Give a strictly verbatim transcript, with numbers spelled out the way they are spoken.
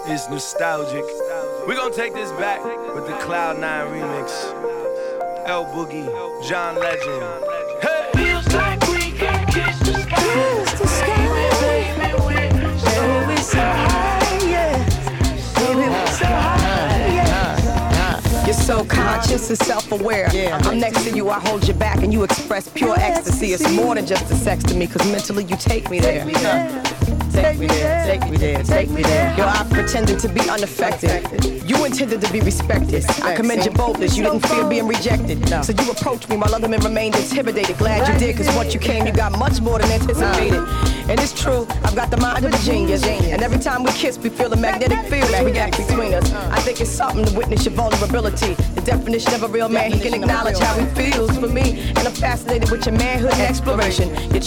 It's nostalgic. We're gonna take this back with the Cloud nine remix. L Boogie, John Legend. Hey! Feels like we can kiss the sky. Kiss the sky. Baby, we're so Baby, we so high, yeah. Baby, we so high, yeah. You're so conscious and self-aware. Yeah. I'm next to you, I hold you back, and you express pure ecstasy. It's more than just a sex to me, cause mentally you take me there. Take me there, take me there, take me there. Yo, I pretended to be unaffected. You intended to be respected. I commend your boldness. You didn't fear being rejected. So you approached me while other men remained intimidated. Glad you did, cause once you came, you got much more than anticipated. And it's true, I've got the mind of a genius. And every time we kiss, we feel the magnetic field that reacts between us. I think it's something to witness your vulnerability. The definition of a real man, he can acknowledge how he feels for me. And I'm fascinated with your manhood and exploration. Your